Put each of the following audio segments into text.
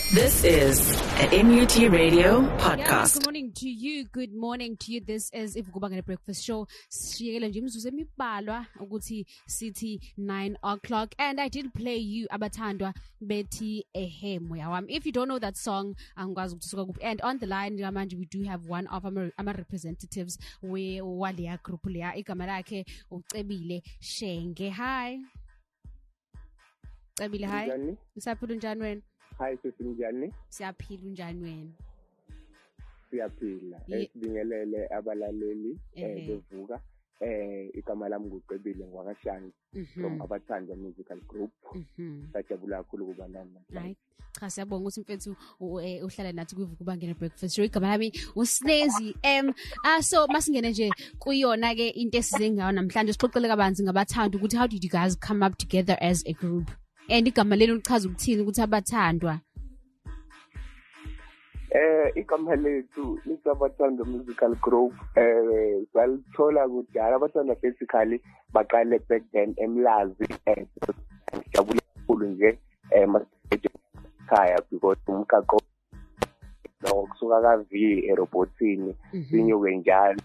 This is an MUT Radio podcast. Good morning to you. Good morning to you. This is Ivukubangele Breakfast Show. Shiyekela nje imizuzu emibalwa ukuthi sithi 9 o'clock. And I did play you abathandwa bethi ehe moya wami. If you don't know that song, angikwazi ukuthi suka kuphi. And on the line manje we do have one of our representatives waleya group leya. Igama lakhe uCebile Shenge. Hi. Cebile, hi. Usaphila njani wena? Hi Sisinjani. Siyaphila unjani wena? Siyaphila. Sibingelele abalaleli bevuka. Igama lami nguCebile ngwakashanga from Abathandwa Musical Group. Sajabula kakhulu kuba nami. Right. Cha siyabonga ukuthi mfethu uhlala nathi kuVukubangele Breakfast Show. Igama lami uSnezi. So masingene nje kuyona ke into esize ngayo namhlanje sixoxele kabanzi ngabathanda ukuthi how did you guys come up together as a group? And igama lelo lichaza ukuthini ukuthi abathandwa? Igama lethu lisabathandwa Musical Group. Salithola kudala abathandwa basically baqale back then eMlazi jabule kakhulu nje ekhaya because umkaqo nokusuka kaV eRobotini sinyuke njalo.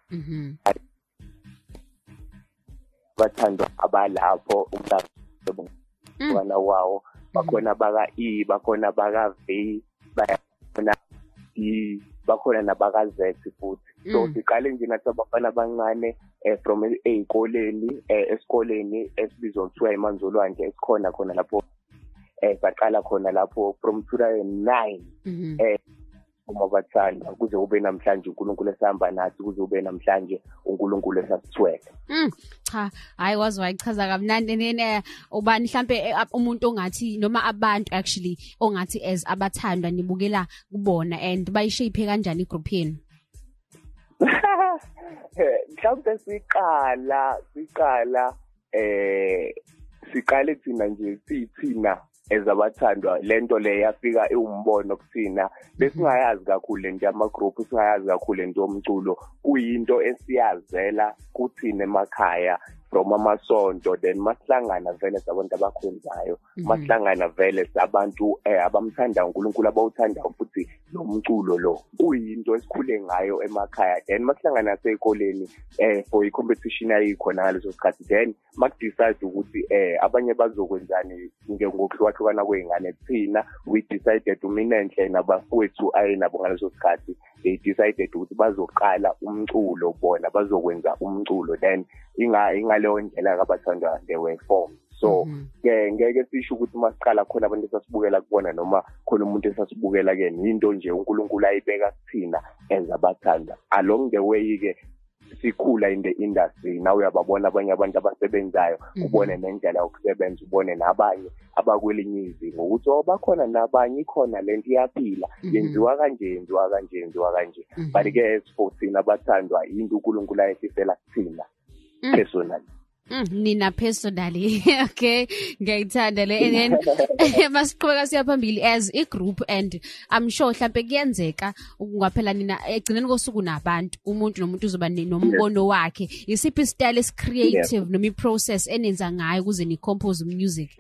Bathandwa abalapho umlazi wana wawo bakhona baka E bakhona baka V bakhona E bakhona nabaka Z futhi so siqale nje nathi abafana abancane from ezikoleni esikoleni esibizwa kuthiwa eManzolwane esikhona khona lapho saqala khona lapho from 2009 uma bathanda kuze ube namhlanje uNkulunkulu esihamba nathi kuze ube namhlanje uNkulunkulu esasithwele. Cha hayi wazi wayichaza kamnandi nene ubani mhlambe umuntu ongathi noma abantu actually ongathi as abathandwa nibukela kubona and bayishape kanjani igroup yenu? Mhlawumbe siqale thina nje sithina ezabathandwa lento le yafika iwumbono kuthina besingayazi kakhulu nje ama group singayazi kakhulu into yomculo kuyinto esiyazela kuthina emakhaya from amasonto then masihlangana vele sabantu abakhonzayo masihlangana vele sabantu abamthanda uNkulunkulu abawuthanda futhi lo mculo lo kuyinto esikhule ngayo emakhaya then masihlangana sezikoleni for i competition ayikhona ngaleso sikhathi then makudecide ukuthi abanye bazokwenzani ngokuhlukahlukana kweingane thina we decided uminenhle nabafowethu ayinabo ngaleso sikhathi they decided ukuthi bazoqala umculo bona bazokwenza umculo then ingaleyo ndlela kabathandwa they were formed so ngeke sisho ukuthi masiqala khona abantu esasibukela kubona noma khona umuntu esasibukela ke into nje uNkulunkulu ayibeka kuthina ezabathandwa along the way ke sikhula in the industry now uyababona abanye abantu abasebenzayo ubone nendlela yokusebenza ubone nabanye abakwelinye izinga ukuthi bakhona nabanye ikhona lento iyaphila yenziwa kanje but ke as14 abathandwa into uNkulunkulu ayesifela kuthina personally. Nina personally okay ngiyayithanda le and then masiqhubeka siya phambili as a group and I'm sure mhlambe kuyenzeka ungaphela nina egcineni kosuku nabantu umuntu nomuntu uzoba nombono wakhe isiphi style is creative noma iprocess enenza ngayo ukuze ni compose music.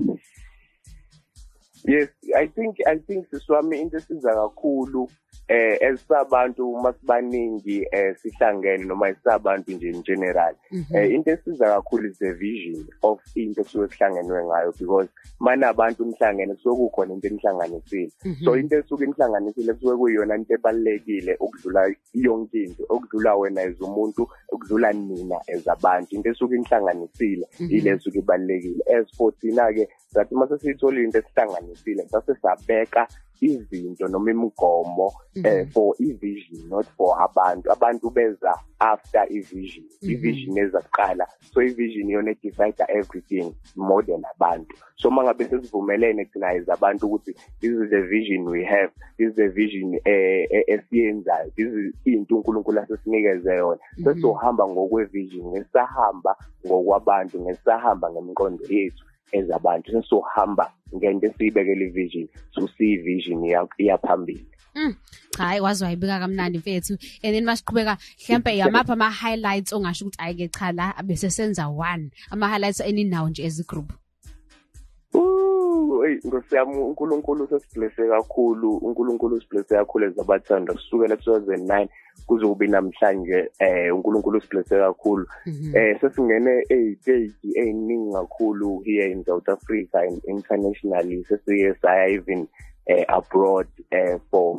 Yes, I think siswami into esiza kakhulu esabantu masibaningi sihlangene noma isabantu nje in general into esiza kakhulu is the vision of into esihlangene ngayo because mana abantu umhlangene sokukhona into enihlanganisile so into esuke inihlanganisile kusuke kuyona into ebalekile ukudlula yonke into okudlula wena ezumuntu okudlula nina ezabantu into esuke inihlanganisile ilesuke ibalekile as14 ke sathi mase sithola into esihlanganisile sase sabeka izinto noma imigomo for i-vision not for abantu beza after i-vision ezaqala so i-vision yona decide everything more than abantu so mangabe sesivumelene thina ezabantu ukuthi this is the vision we have this is the vision esiyenzayo this is into uNkulunkulu asesinikeze yona sesohamba ngokwe-vision ngesahamba ngokwabantu ngesahamba ngemiqondo yethu ezabantu sesohamba ngento esiyibekele ivision so see vision iyaphambili. Hayi wazi wayibika kamnandi mfethu and then masiqhubeka mhlambe yamapha ama highlights ongasho ukuthi ayike cha la bese senza one ama highlights eninawo nje as a group. ngosiyami uNkulunkulu sesiblesse kakhulu, uNkulunkulu siblesse kakhulu ezabathanda kusukela 2009 kuzobe namhlanje uNkulunkulu siblesse kakhulu. Sesingene stage eziningi kakhulu here in South Africa and internationally, sesiye saya even abroad for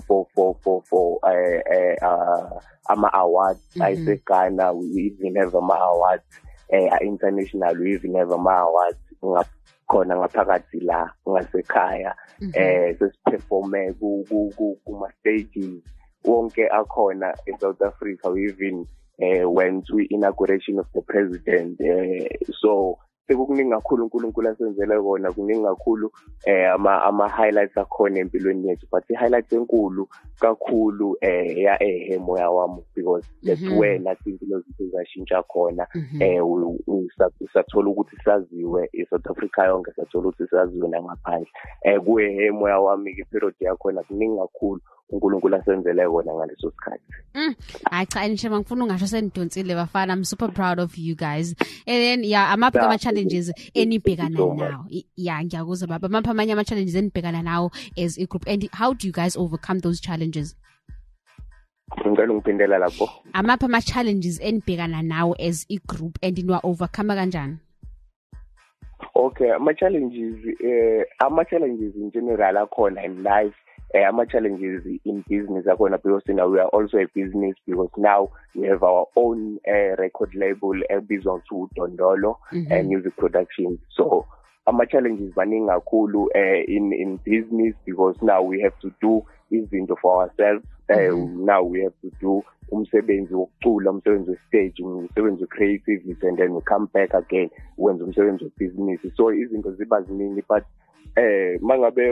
ama awards. I say Ghana, we even have ama awards. International, we even have ama awards khona ngaphakathi la ngasekhaya. Sesiperforme kuma stages wonke akhona in South Africa. We even went to inauguration of the president. So sekukuningi kakhulu uNkulunkulu asenzele kona, kuningi kakhulu ama highlights akhona empilweni yethu, but i-highlights enkulu kakhulu ya moya wami, because that's where nathi impilo zethu zashintsha khona. Sathola ukuthi saziwe iSouth Africa yonke, sathola ukuthi saziwe nangaphandle. Kuye moya wami i-period yakhona kuningi kakhulu uNkulunkulu asenzele kona ngaleso sikhathi. Hayi cha, nishema ngifuna ungasho senidonsile bafana. I'm super proud of you guys. And then amaphi ama-challenges enibhekana nawo? Ngiyakuzwa baba. Amaphi amanye ama-challenges enibhekana nawo as a group, and how do you guys overcome those challenges? Ngicela ungiphindela lapho. Amaphi ama-challenges enibhekana nawo as a group, and niwa-overcome kanjani? Okay, ama-challenges in general akhona in life. Challenges in business akhona, because now we are also a business, because now we have our own record label ebizwa Dondolo music production. So challenges baningi kakhulu in business, because now we have to do izinto for ourselves. Now we have to do umsebenzi wokucula, umsebenzi we-stage, umsebenzi we-creativity, and then we come back again wenza umsebenzi we-business. So izinto ziba ziningi, but mangabe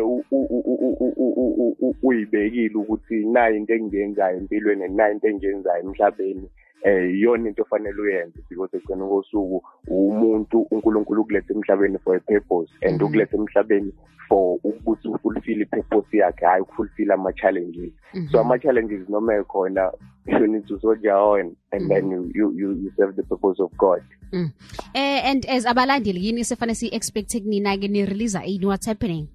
uyibekile ukuthi nayi into engiyenzayo empilweni, nayi into engiyenzayo emhlabeni, yona into ofanele uyenze, because ekugcineni kosuku umuntu uNkulunkulu ukulethe emhlabeni for a purpose, and ukulethe emhlabeni for ukuthi ufulfill i-purpose yakhe, hayi ukufulfill ama-challenges. So ama-challenges noma ekhona, you need to soldier on, and then you serve the purpose of God. And as abalandeli yini sefane si-expect nina ke ni-release ini, what's happening?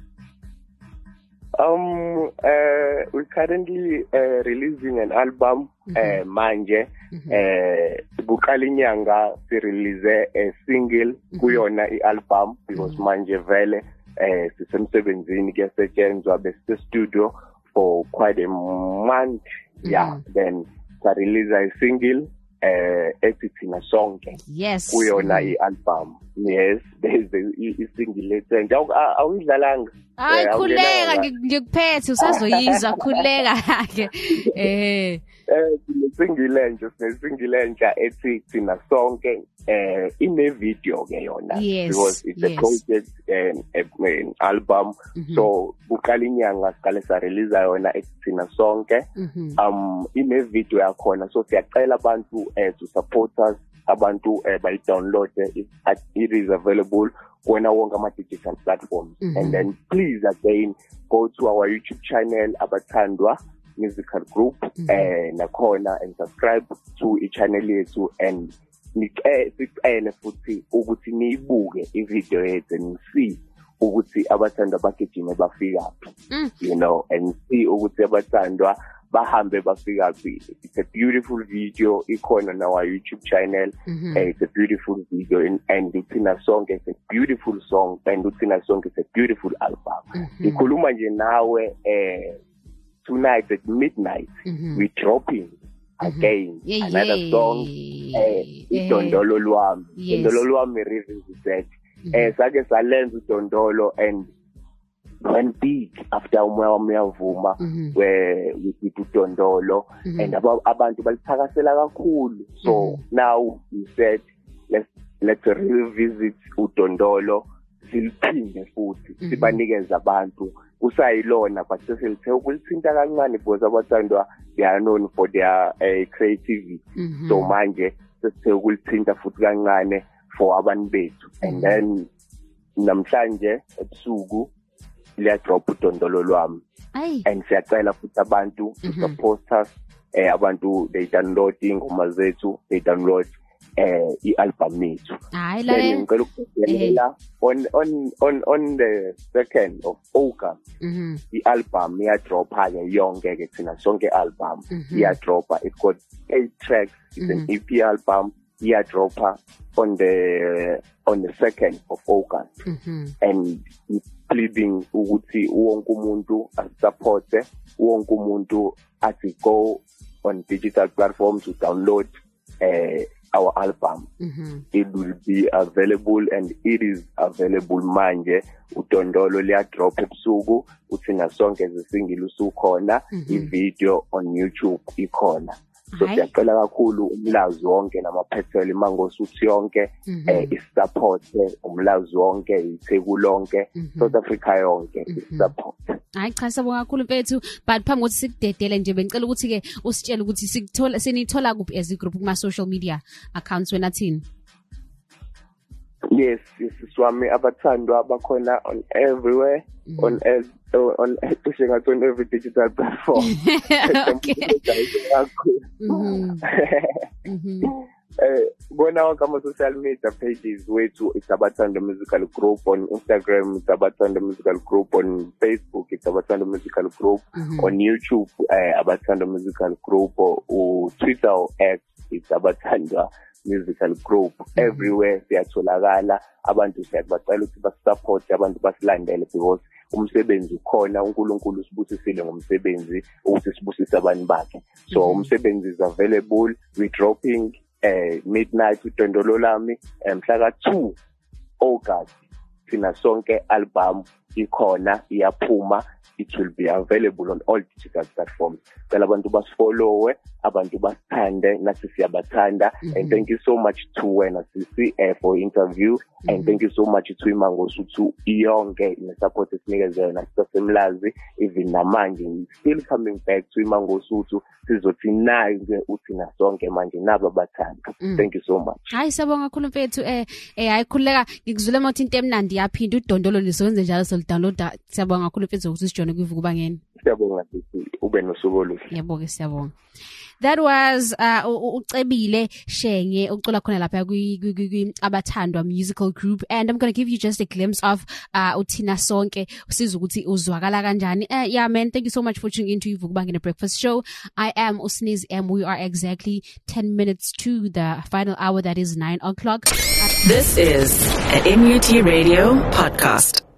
We're currently releasing an album manje. Buqala inyanga si-release a single kuyona i-album, because manje vele sisemsebenzini kuyasetshenzwa, bese-studio for quite a month. Then sa-release a single ethi Thina Sonke. Yes. Kuyona i-album. Yes, there's a single ethi awuyidlalanga. Hayi khuleka ngikuphethe usazoyizwa, khuleka ke. Single entsha ethi Thina Sonke, ine video ke yona, because it's a project an album. So buqala inyanga siqale sa release yona ethi Thina Sonke. Ine video yakhona, so siyacela abantu to support us, abantu bayi-download. It is available on our digital platforms. And then please again go to our YouTube channel, Abathandwa Musical Group, nakhona, and subscribe to i-channel yethu, and sicele futhi ukuthi niyibuke i-video yethu and see ukuthi abathandwa bagijime bafikaphi, you know, and see ukuthi abathandwa bahambe bafikaphi. It's a beautiful video, ikhona on our YouTube channel. It's a beautiful video, and Thina Sonke is a beautiful song, and Thina Sonke is a beautiful album. Ngikhuluma nje nawe tonight at midnight, we're dropping again another song, Dondolo Lwami. Dondolo Lwami revisited. Sake salenza uDondolo, and went big after umoya wami uyavuma, where we did uDondolo, and abantu balithakasela kakhulu. So now we said let's revisit uDondolo, siliphinde futhi sibanikeza abantu usayilona, but sesilithe ukulithinta kancane, because abathandwa they are known for their creativity. So manje sesithe ukulithinta futhi kancane for abantu bethu. And then namhlanje ebusuku liya-drop uDondolo Lwami, and siyacela futhi abantu to support us. Abantu they download ingoma zethu, they download i-album yethu. Hayi Ngicela ukubhekelela on the 2nd of August i-album iyadropha ke yonke ke thina sonke album iyadropha. It's got 8 tracks. It's an EP album. Iyadropha on the 2nd of August. And pleading ukuthi wonke umuntu asupporte, wonke umuntu athi go on digital platforms to download our album. It will be available, and it is available manje. Udondolo liya drop ebusuku, uthina sonke ezisingle usukhona, i-video on YouTube ikhona. So siyacela kakhulu umlazi wonke namaphethelo iMangosuthu yonke isupport, umlazi wonke iTheku lonke, South Africa yonke isupport. Hayi cha sabonga kakhulu mfethu, but phambi kokuthi sikudedele nje bengicela ukuthi ke usitshele ukuthi sinithola kuphi as a group kuma social media accounts wena thini? Yes, siswami abathandwa bakhona on everywhere, on every digital platform. Bona wonke ama-social media pages wethu, it's Abathanda Musical Group on Instagram, it's Abathanda Musical Group on Facebook, it's Abathanda Musical Group on YouTube, Abathanda Musical Group or Twitter or X, it's Abathanda Musical Group. Everywhere siyatholakala, abantu siyabacela ukuthi basupport, abantu basilandele, because umsebenzi ukhona, uNkulunkulu sibusisile ngomsebenzi ukuthi sibusise abantu bakhe. So umsebenzi is available. We dropping midnight udondolo lami mhla ka-2 August. Thina sonke album ikhona, iyaphuma. It will be available on all digital platforms. Cela abantu basifollowe, abantu basithande, nathi siyabathanda. And thank you so much to wena Sisi for interview, and thank you so much to iMangosuthu yonke nesupport esinikeze yona sisemlazi, even namanje still coming back to iMangosuthu sizothi nayo ke uthina sonke manje naba bathanda. Thank you so much. Hayi sabonga kakhulu mfethu, hayi khuleka ngikuzule mothi into emnandi yaphinda udondolo lisebenze njalo solidownloada. Siyabonga kakhulu mfethu ukuthi sijone kwivuka ngene. Siyabonga Sisi, ube nosuku oluhle. Yebo ke siyabonga. That was ucebile Shenge ucula khona lapha kwi Abathandwa Musical Group, and I'm going to give you just a glimpse of uthina sonke usiza ukuthi uzwakala kanjani. Yeah man, thank you so much for tuning into Ivukubangene Breakfast Show. I am Usniz M. We are exactly 10 minutes to the final hour, that is 9 o'clock. This is a MUT Radio podcast.